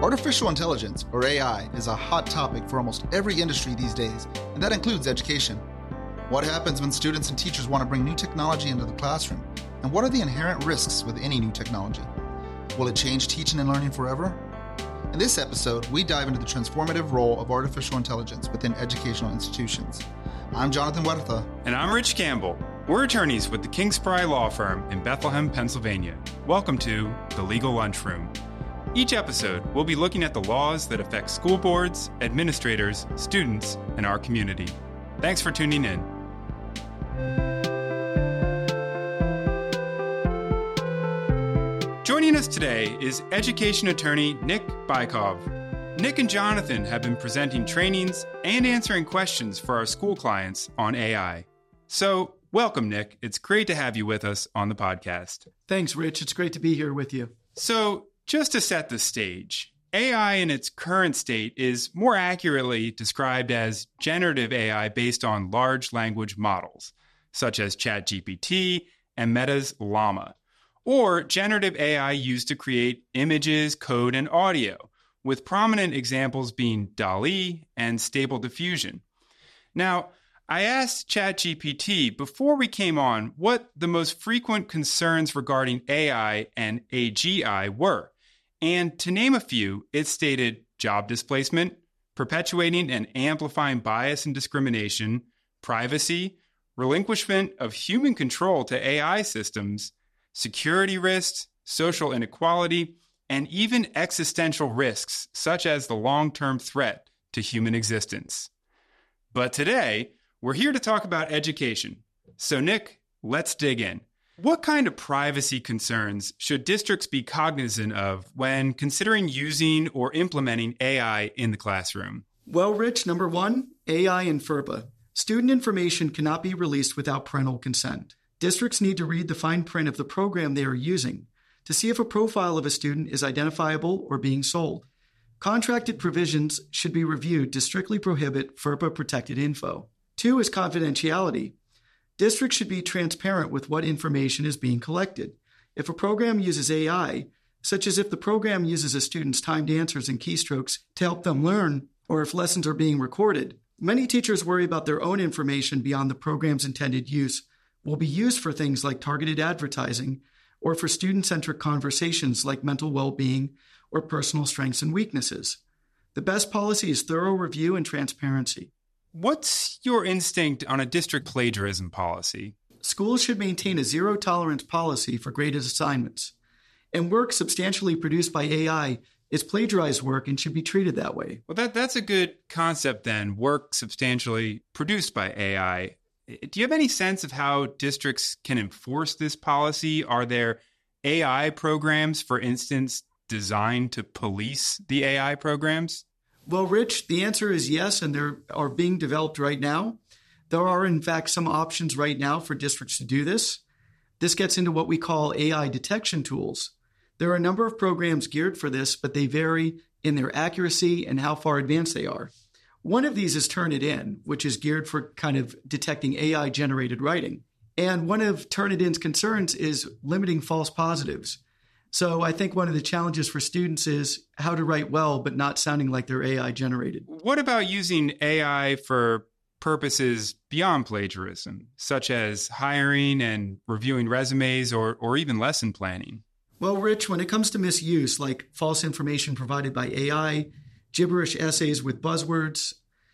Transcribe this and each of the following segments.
Artificial intelligence, or AI, is a hot topic for almost every industry these days, and that includes education. What happens when students and teachers want to bring new technology into the classroom? And what are the inherent risks with any new technology? Will it change teaching and learning forever? In this episode, we dive into the transformative role of artificial intelligence within educational institutions. I'm Jonathan Huerta. And I'm Rich Campbell. We're attorneys with the King Spry Law Firm in Bethlehem, Pennsylvania. Welcome to The Legal Lunchroom. Each episode, we'll be looking at the laws that affect school boards, administrators, students, and our community. Thanks for tuning in. Joining us today is education attorney Nick Bykov. Nick and Jonathan have been presenting trainings and answering questions for our school clients on AI. So, welcome, Nick. It's great to have you with us on the podcast. Thanks, Rich. It's great to be here with you. So, just to set the stage, AI in its current state is more accurately described as generative AI based on large language models, such as ChatGPT and Meta's Llama, or generative AI used to create images, code, and audio, with prominent examples being DALL-E and Stable Diffusion. Now, I asked ChatGPT before we came on what the most frequent concerns regarding AI and AGI were. And to name a few, it stated job displacement, perpetuating and amplifying bias and discrimination, privacy, relinquishment of human control to AI systems, security risks, social inequality, and even existential risks, such as the long-term threat to human existence. But today, we're here to talk about education. So Nick, let's dig in. What kind of privacy concerns should districts be cognizant of when considering using or implementing AI in the classroom? Well, Rich, number one, AI and FERPA. Student information cannot be released without parental consent. Districts need to read the fine print of the program they are using to see if a profile of a student is identifiable or being sold. Contracted provisions should be reviewed to strictly prohibit FERPA-protected info. Two is confidentiality. Districts should be transparent with what information is being collected. If a program uses AI, such as if the program uses a student's timed answers and keystrokes to help them learn, or if lessons are being recorded, many teachers worry about their own information beyond the program's intended use will be used for things like targeted advertising or for student-centric conversations like mental well-being or personal strengths and weaknesses. The best policy is thorough review and transparency. What's your instinct on a district plagiarism policy? Schools should maintain a zero-tolerance policy for graded assignments, and work substantially produced by AI is plagiarized work and should be treated that way. Well, that's a good concept then, work substantially produced by AI. Do you have any sense of how districts can enforce this policy? Are there AI programs, for instance, designed to police the AI programs? Well, Rich, the answer is yes, and they are being developed right now. There are, in fact, some options right now for districts to do this. This gets into what we call AI detection tools. There are a number of programs geared for this, but they vary in their accuracy and how far advanced they are. One of these is Turnitin, which is geared for kind of detecting AI-generated writing. And one of Turnitin's concerns is limiting false positives. So I think one of the challenges for students is how to write well, but not sounding like they're AI generated. What about using AI for purposes beyond plagiarism, such as hiring and reviewing resumes or even lesson planning? Well, Rich, when it comes to misuse, like false information provided by AI, gibberish essays with buzzwords,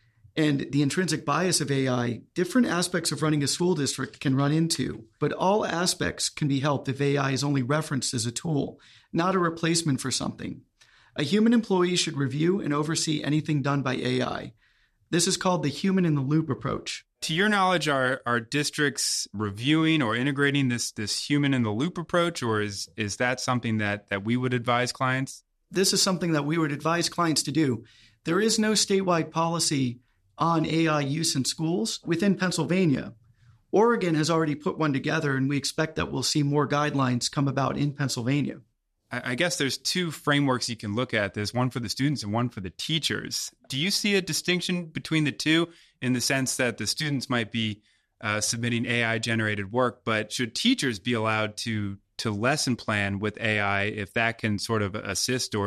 and the intrinsic bias of AI, different aspects of running a school district can run into, but all aspects can be helped if AI is only referenced as a tool, not a replacement for something. A human employee should review and oversee anything done by AI. This is called the human-in-the-loop approach. To your knowledge, are districts reviewing or integrating this human-in-the-loop approach, or is that something that we would advise clients? This is something that we would advise clients to do. There is no statewide policy on AI use in schools within Pennsylvania. Oregon has already put one together, and we expect that we'll see more guidelines come about in Pennsylvania. I guess there's two frameworks you can look at. There's one for the students and one for the teachers. Do you see a distinction between the two in the sense that the students might be submitting AI-generated work, but should teachers be allowed to lesson plan with AI if that can sort of assist or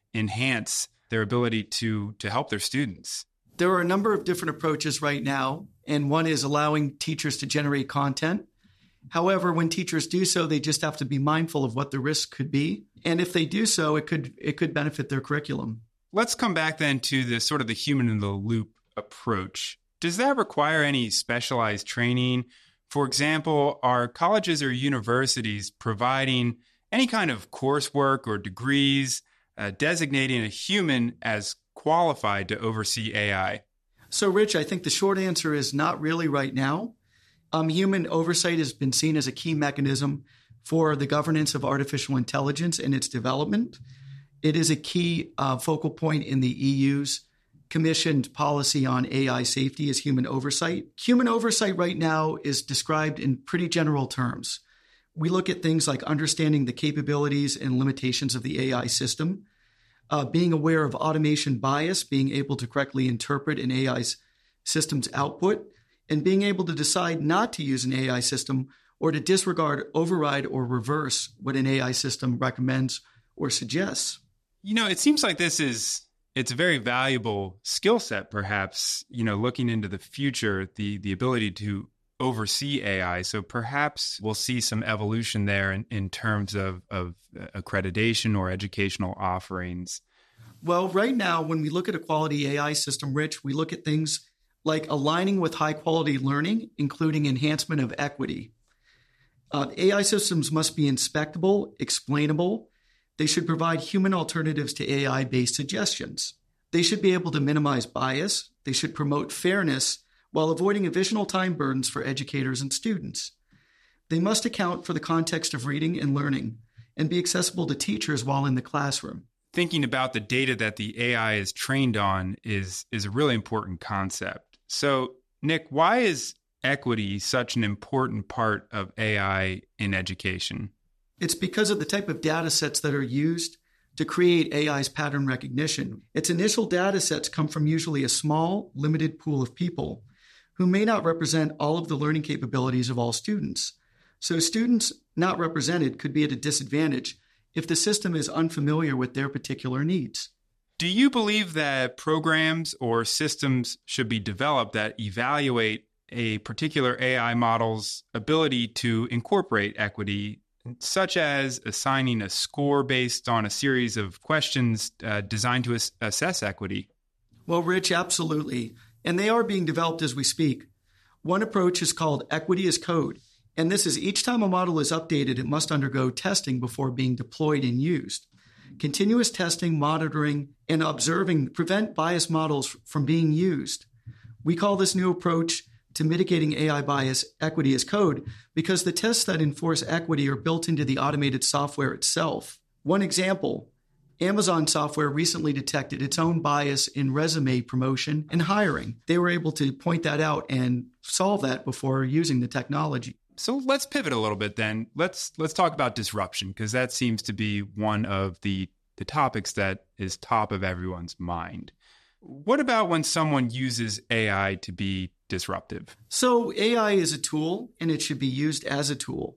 enhance their ability to help their students? There are a number of different approaches right now, and one is allowing teachers to generate content. However, when teachers do so, they just have to be mindful of what the risk could be. And if they do so, it could benefit their curriculum. Let's come back then to the sort of the human in the loop approach. Does that require any specialized training? For example, are colleges or universities providing any kind of coursework or degrees designating a human as qualified to oversee AI? So, Rich, I think the short answer is not really right now. Human oversight has been seen as a key mechanism for the governance of artificial intelligence and its development. It is a key focal point in the EU's commissioned policy on AI safety as human oversight. Human oversight right now is described in pretty general terms. We look at things like understanding the capabilities and limitations of the AI system, being aware of automation bias, being able to correctly interpret an AI system's output, and being able to decide not to use an AI system or to disregard, override, or reverse what an AI system recommends or suggests. You know, it seems like it's a very valuable skill set, perhaps, looking into the future, the ability to oversee AI. So perhaps we'll see some evolution there in terms of accreditation or educational offerings. Well, right now, when we look at a quality AI system, Rich, we look at things like aligning with high quality learning, including enhancement of equity. AI systems must be inspectable, explainable. They should provide human alternatives to AI-based suggestions. They should be able to minimize bias. They should promote fairness while avoiding additional time burdens for educators and students. They must account for the context of reading and learning and be accessible to teachers while in the classroom. Thinking about the data that the AI is trained on is a really important concept. So, Nick, why is equity such an important part of AI in education? It's because of the type of data sets that are used to create AI's pattern recognition. Its initial data sets come from usually a small, limited pool of people who may not represent all of the learning capabilities of all students. So students not represented could be at a disadvantage if the system is unfamiliar with their particular needs. Do you believe that programs or systems should be developed that evaluate a particular AI model's ability to incorporate equity, such as assigning a score based on a series of questions designed to assess equity? Well, Rich, absolutely. And they are being developed as we speak. One approach is called equity as code. And this is each time a model is updated, it must undergo testing before being deployed and used. Continuous testing, monitoring, and observing prevent biased models from being used. We call this new approach to mitigating AI bias equity as code because the tests that enforce equity are built into the automated software itself. One example, Amazon software recently detected its own bias in resume promotion and hiring. They were able to point that out and solve that before using the technology. So let's pivot a little bit then. Let's talk about disruption, because that seems to be one of the topics that is top of everyone's mind. What about when someone uses AI to be disruptive? So AI is a tool, and it should be used as a tool,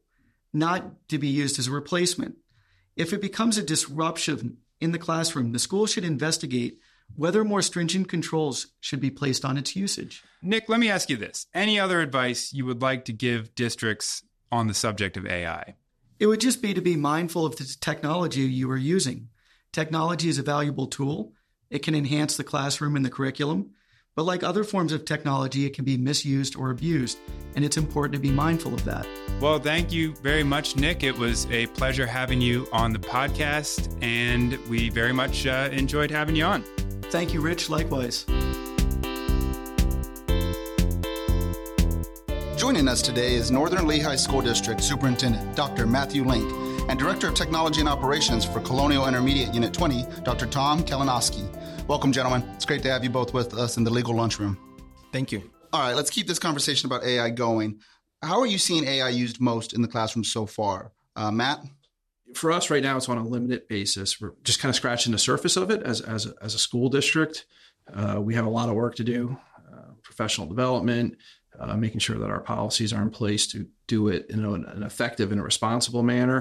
not to be used as a replacement. If it becomes a disruption in the classroom, the school should investigate whether more stringent controls should be placed on its usage. Nick, let me ask you this. Any other advice you would like to give districts on the subject of AI? It would just be to be mindful of the technology you are using. Technology is a valuable tool. It can enhance the classroom and the curriculum. But like other forms of technology, it can be misused or abused, and it's important to be mindful of that. Well, thank you very much, Nick. It was a pleasure having you on the podcast, and we very much enjoyed having you on. Thank you, Rich. Likewise. Joining us today is Northern Lehigh School District Superintendent Dr. Matthew Link and Director of Technology and Operations for Colonial Intermediate Unit 20, Dr. Tom Kalinowski. Welcome, gentlemen. It's great to have you both with us in the legal lunchroom. Thank you. All right, let's keep this conversation about AI going. How are you seeing AI used most in the classroom so far? Matt? For us right now, it's on a limited basis. We're just kind of scratching the surface of it as a school district. We have a lot of work to do, professional development, making sure that our policies are in place to do it in an effective and a responsible manner.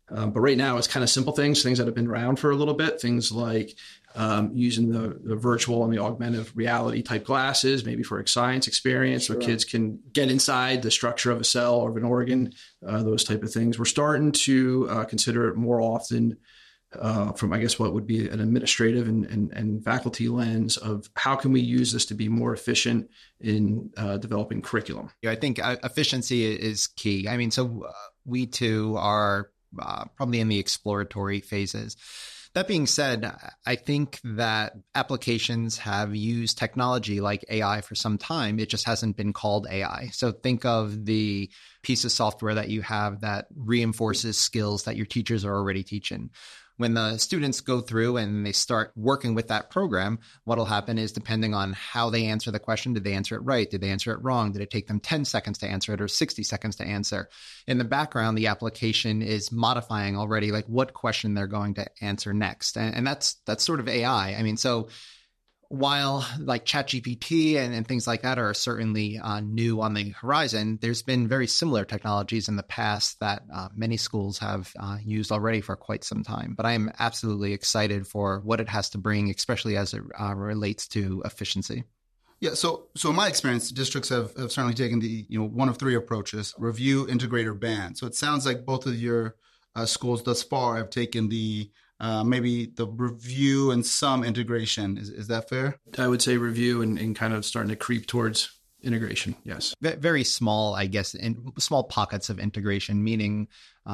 But right now, it's kind of simple things that have been around for a little bit. Things like using the virtual and the augmented reality type glasses, maybe for a science experience, so kids can get inside the structure of a cell or of an organ, those type of things. We're starting to consider it more often from, I guess, what would be an administrative and faculty lens of how can we use this to be more efficient in developing curriculum. I think efficiency is key. I mean, so we too are probably in the exploratory phases. That being said, I think that applications have used technology like AI for some time. It just hasn't been called AI. So think of the piece of software that you have that reinforces skills that your teachers are already teaching. When the students go through and they start working with that program, what'll happen is, depending on how they answer the question, did they answer it right? Did they answer it wrong? Did it take them 10 seconds to answer it or 60 seconds to answer? In the background, the application is modifying already, like what question they're going to answer next. And that's sort of AI. I mean, so while like ChatGPT and things like that are certainly new on the horizon, there's been very similar technologies in the past that many schools have used already for quite some time. But I am absolutely excited for what it has to bring, especially as it relates to efficiency. Yeah, so in my experience, districts have certainly taken the one of three approaches: review, integrate, or ban. So it sounds like both of your schools thus far have taken the maybe the review and some integration. Is that fair? I would say review and kind of starting to creep towards integration. Yes. Very small, I guess, in small pockets of integration, meaning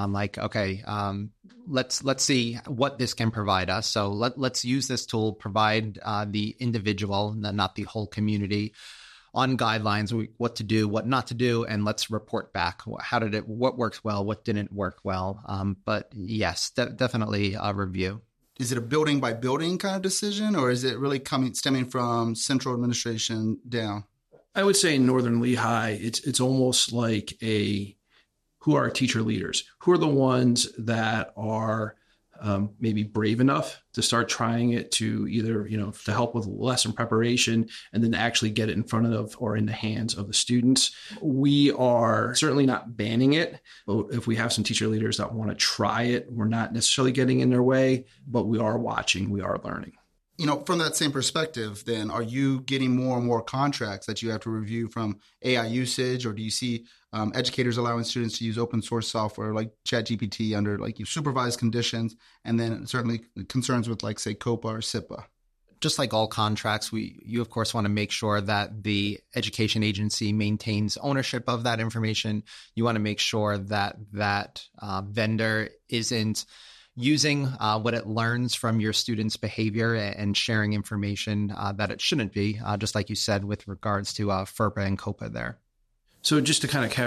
let's see what this can provide us. So let's use this tool, provide the individual, not the whole community, on guidelines, what to do, what not to do, and let's report back. What worked well, what didn't work well. But yes, definitely a review. Is it a building by building kind of decision, or is it really stemming from central administration down? I would say in Northern Lehigh, it's almost like who are our teacher leaders? Who are the ones that are maybe brave enough to start trying it, to either, to help with lesson preparation and then actually get it in front of or in the hands of the students. We are certainly not banning it, but if we have some teacher leaders that want to try it, we're not necessarily getting in their way, but we are watching, we are learning. From that same perspective, then, are you getting more and more contracts that you have to review from AI usage, or do you see educators allowing students to use open source software like ChatGPT under supervised conditions, and then certainly concerns with say COPA or SIPA? Just like all contracts, you of course want to make sure that the education agency maintains ownership of that information. You want to make sure that vendor isn't using what it learns from your students' behavior and sharing information that it shouldn't be, just like you said with regards to FERPA and COPA there. So just to kind of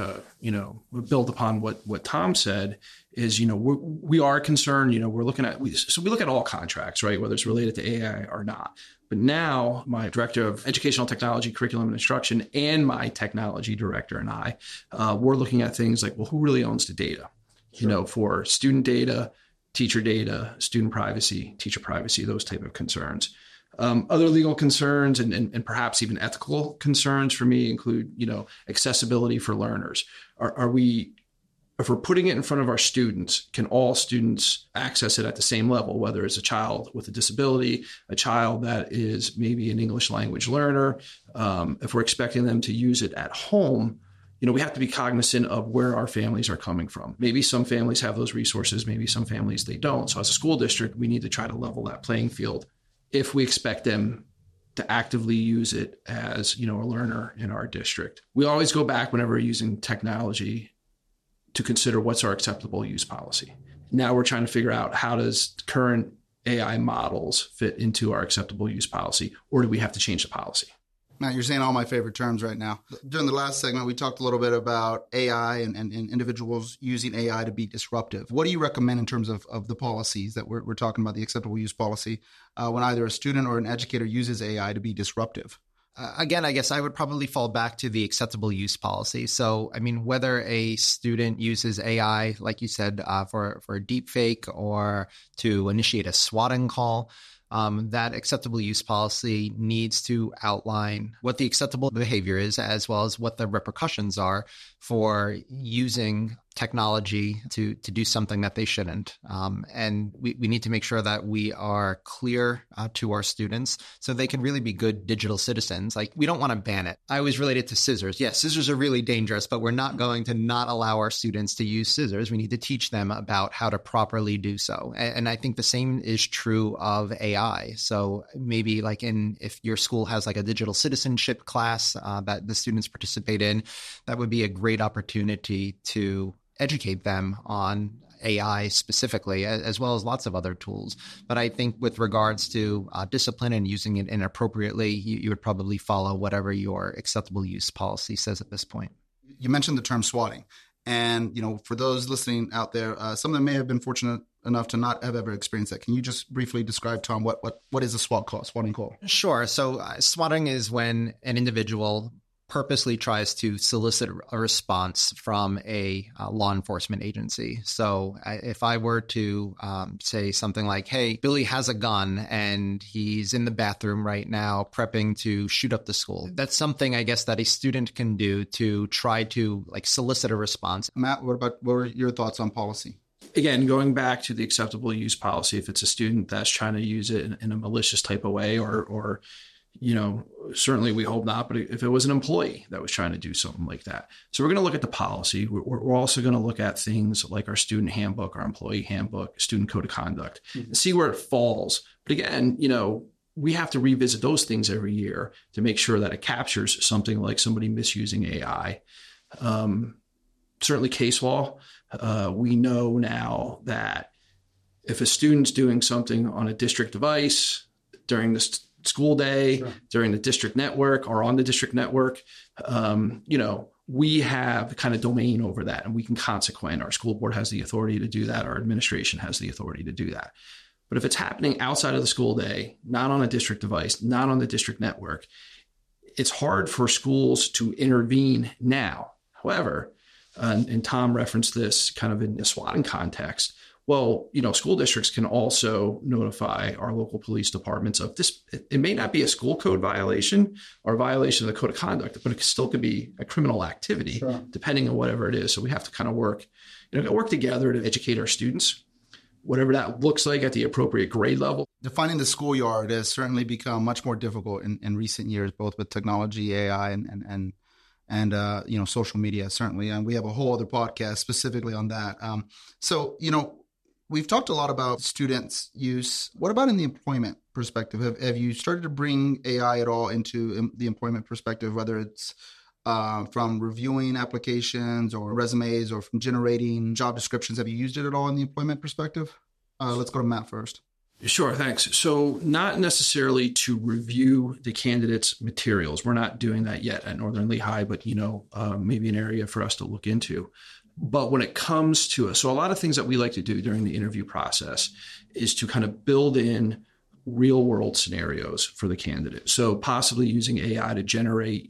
build upon what Tom said is, we are concerned, we look at all contracts, right? Whether it's related to AI or not. But now my director of educational technology, curriculum and instruction, and my technology director and I, we're looking at things like, well, who really owns the data? Sure. For student data, teacher data, student privacy, teacher privacy, those type of concerns. Other legal concerns and perhaps even ethical concerns for me include, accessibility for learners. If we're putting it in front of our students, can all students access it at the same level, whether it's a child with a disability, a child that is maybe an English language learner? If we're expecting them to use it at home, we have to be cognizant of where our families are coming from. Maybe some families have those resources, maybe some families they don't. So as a school district, we need to try to level that playing field if we expect them to actively use it as, a learner in our district. We always go back whenever we're using technology to consider what's our acceptable use policy. Now we're trying to figure out, how does current AI models fit into our acceptable use policy, or do we have to change the policy? Matt, you're saying all my favorite terms right now. During the last segment, we talked a little bit about AI and individuals using AI to be disruptive. What do you recommend in terms of the policies that we're talking about, the acceptable use policy, when either a student or an educator uses AI to be disruptive? Again, I guess I would probably fall back to the acceptable use policy. So, whether a student uses AI, like you said, for a deep fake or to initiate a swatting call, that acceptable use policy needs to outline what the acceptable behavior is, as well as what the repercussions are for using technology to do something that they shouldn't. And we need to make sure that we are clear to our students so they can really be good digital citizens. Like, we don't want to ban it. I always relate it to scissors. Yes, scissors are really dangerous, but we're not going to not allow our students to use scissors. We need to teach them about how to properly do so. And I think the same is true of AI. So maybe like if your school has like a digital citizenship class that the students participate in, that would be a great opportunity to educate them on AI specifically, as well as lots of other tools. But I think with regards to discipline and using it inappropriately, you would probably follow whatever your acceptable use policy says at this point. You mentioned the term swatting. And, for those listening out there, some of them may have been fortunate enough to not have ever experienced that. Can you just briefly describe, Tom, what is a swatting call? Sure. So swatting is when an individual purposely tries to solicit a response from a law enforcement agency. So if I were to say something like, hey, Billy has a gun and he's in the bathroom right now prepping to shoot up the school. That's something, I guess, that a student can do to try to solicit a response. Matt, what were your thoughts on policy? Again, going back to the acceptable use policy, if it's a student that's trying to use it in a malicious type of way or certainly we hope not, but if it was an employee that was trying to do something like that. So we're going to look at the policy. We're also going to look at things like our student handbook, our employee handbook, student code of conduct, and see where it falls. But again, we have to revisit those things every year to make sure that it captures something like somebody misusing AI. Certainly case law. We know now that if a student's doing something on a district device during this school day, sure, during the district network or on the district network, we have kind of domain over that and we can consequent. Our school board has the authority to do that. Our administration has the authority to do that. But if it's happening outside of the school day, not on a district device, not on the district network, it's hard for schools to intervene now. However, and Tom referenced this kind of in the swatting context, well, school districts can also notify our local police departments of this. It may not be a school code violation or a violation of the code of conduct, but it still could be a criminal activity, sure, depending on whatever it is. So we have to kind of work together to educate our students, whatever that looks like at the appropriate grade level. Defining the schoolyard has certainly become much more difficult in recent years, both with technology, AI, and social media, certainly. And we have a whole other podcast specifically on that. We've talked a lot about students' use. What about in the employment perspective? Have you started to bring AI at all into the employment perspective, whether it's from reviewing applications or resumes or from generating job descriptions? Have you used it at all in the employment perspective? Let's go to Matt first. Sure, thanks. So not necessarily to review the candidates' materials. We're not doing that yet at Northern Lehigh, but, maybe an area for us to look into. But when it comes to so a lot of things that we like to do during the interview process is to kind of build in real world scenarios for the candidate. So possibly using AI to generate,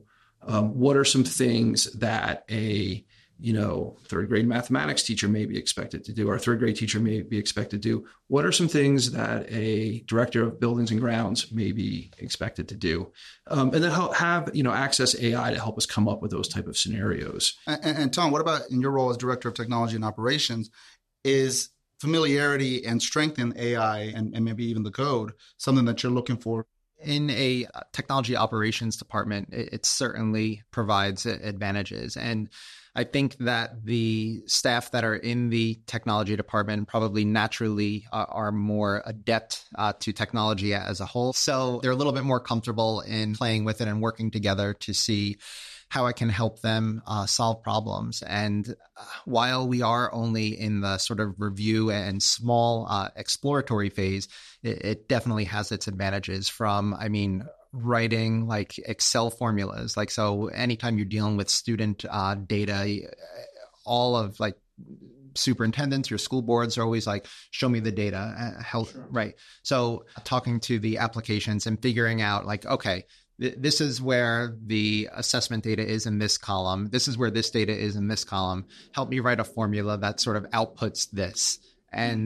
what are some things that a third grade mathematics teacher may be expected to do, or a third grade teacher may be expected to do. What are some things that a director of buildings and grounds may be expected to do? And then have, access AI to help us come up with those type of scenarios. And Tom, what about in your role as director of technology and operations? Is familiarity and strength in AI and maybe even the code something that you're looking for? In a technology operations department, it certainly provides advantages. And I think that the staff that are in the technology department probably naturally are more adept to technology as a whole. So they're a little bit more comfortable in playing with it and working together to see how I can help them solve problems. And while we are only in the sort of review and small exploratory phase, it definitely has its advantages from, writing like Excel formulas. So anytime you're dealing with student data, all of superintendents, your school boards are always like, show me the data, sure, right? So talking to the applications and figuring out okay, this is where the assessment data is in this column. This is where this data is in this column. Help me write a formula that sort of outputs this. And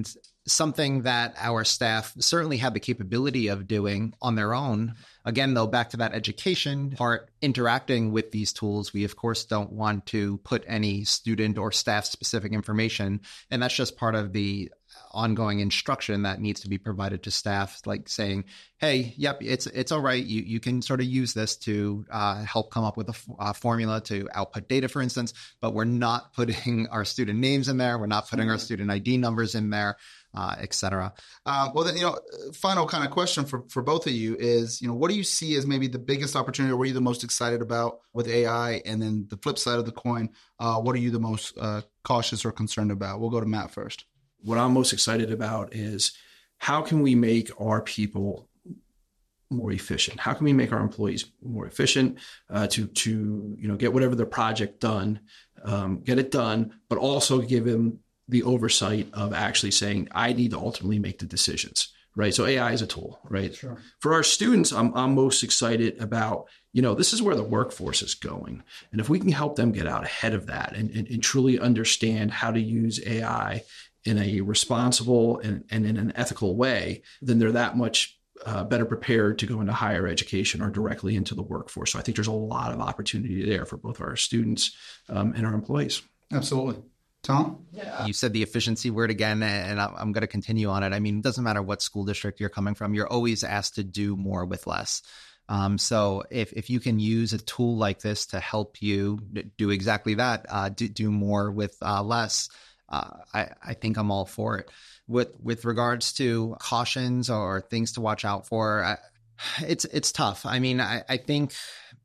something that our staff certainly have the capability of doing on their own. Again, though, back to that education part, interacting with these tools, we of course don't want to put any student or staff specific information. And that's just part of the ongoing instruction that needs to be provided to staff, like saying, hey, yep, it's all right. You can sort of use this to help come up with a formula to output data, for instance, but we're not putting our student names in there. We're not putting our student ID numbers in there, et cetera. Well, then, final kind of question for both of you is, what do you see as maybe the biggest opportunity, or what are you the most excited about with AI? And then the flip side of the coin, what are you the most cautious or concerned about? We'll go to Matt first. What I'm most excited about is how can we make our people more efficient? How can we make our employees more efficient to get whatever their project done, get it done, but also give them the oversight of actually saying, I need to ultimately make the decisions, right? So AI is a tool, right? Sure. For our students, I'm most excited about, this is where the workforce is going. And if we can help them get out ahead of that and truly understand how to use AI in a responsible and in an ethical way, then they're that much better prepared to go into higher education or directly into the workforce. So I think there's a lot of opportunity there for both our students and our employees. Absolutely. Tom? Yeah. You said the efficiency word again, and I'm going to continue on it. I mean, it doesn't matter what school district you're coming from. You're always asked to do more with less. So if you can use a tool like this to help you do exactly that, do more with less, I think I'm all for it. With regards to cautions or things to watch out for, it's tough. I mean, I think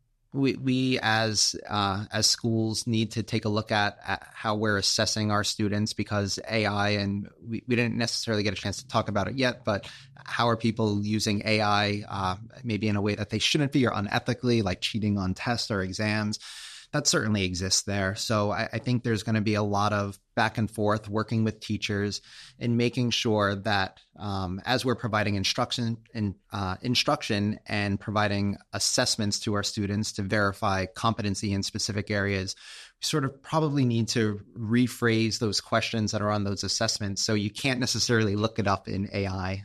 we as schools need to take a look at how we're assessing our students, because AI, and we didn't necessarily get a chance to talk about it yet, but how are people using AI maybe in a way that they shouldn't be or unethically, like cheating on tests or exams? That certainly exists there. So I think there's going to be a lot of back and forth working with teachers and making sure that as we're providing instruction and providing assessments to our students to verify competency in specific areas, we sort of probably need to rephrase those questions that are on those assessments. So you can't necessarily look it up in AI.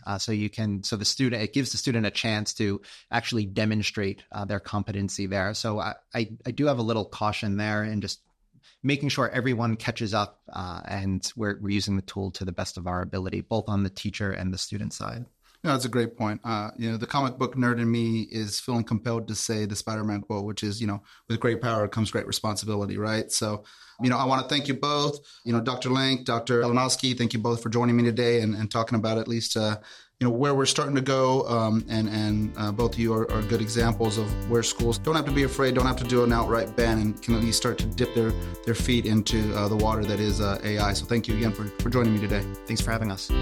It gives the student a chance to actually demonstrate their competency there. So I do have a little caution there, and just making sure everyone catches up and we're using the tool to the best of our ability, both on the teacher and the student side. No, that's a great point. The comic book nerd in me is feeling compelled to say the Spider-Man quote, which is, with great power comes great responsibility, right? So, I want to thank you both, Dr. Lenk, Dr. Kalinowski, thank you both for joining me today and talking about at least, where we're starting to go. And both of you are good examples of where schools don't have to be afraid, don't have to do an outright ban, and can at least start to dip their feet into the water that is AI. So thank you again for joining me today. Thanks for having us.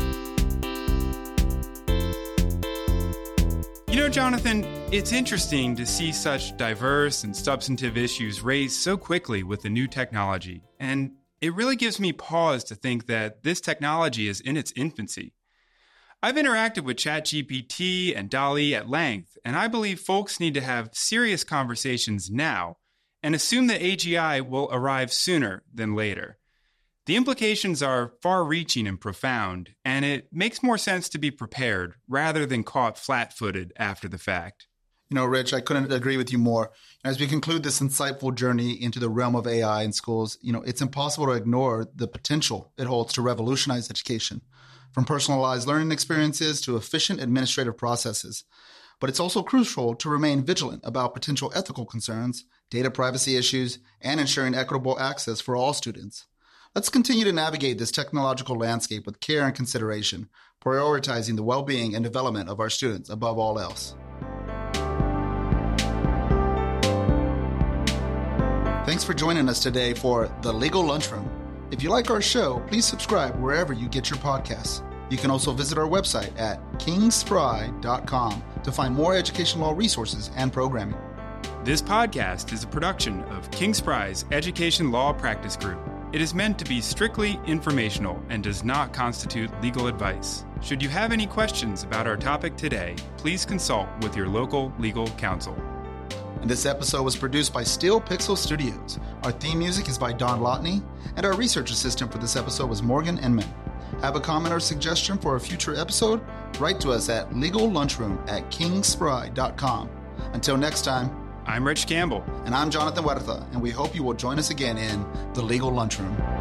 Jonathan, it's interesting to see such diverse and substantive issues raised so quickly with the new technology. And it really gives me pause to think that this technology is in its infancy. I've interacted with ChatGPT and DALL-E at length, and I believe folks need to have serious conversations now and assume that AGI will arrive sooner than later. The implications are far-reaching and profound, and it makes more sense to be prepared rather than caught flat-footed after the fact. Rich, I couldn't agree with you more. As we conclude this insightful journey into the realm of AI in schools, it's impossible to ignore the potential it holds to revolutionize education, from personalized learning experiences to efficient administrative processes. But it's also crucial to remain vigilant about potential ethical concerns, data privacy issues, and ensuring equitable access for all students. Let's continue to navigate this technological landscape with care and consideration, prioritizing the well-being and development of our students above all else. Thanks for joining us today for The Legal Lunchroom. If you like our show, please subscribe wherever you get your podcasts. You can also visit our website at kingspry.com to find more education law resources and programming. This podcast is a production of Kingspry's Education Law Practice Group. It is meant to be strictly informational and does not constitute legal advice. Should you have any questions about our topic today, please consult with your local legal counsel. And this episode was produced by Steel Pixel Studios. Our theme music is by Don Lotney, and our research assistant for this episode was Morgan Inman. Have a comment or suggestion for a future episode? Write to us at legallunchroom@kingspry.com. Until next time, I'm Rich Campbell. And I'm Jonathan Huerta, and we hope you will join us again in the Legal Lunchroom.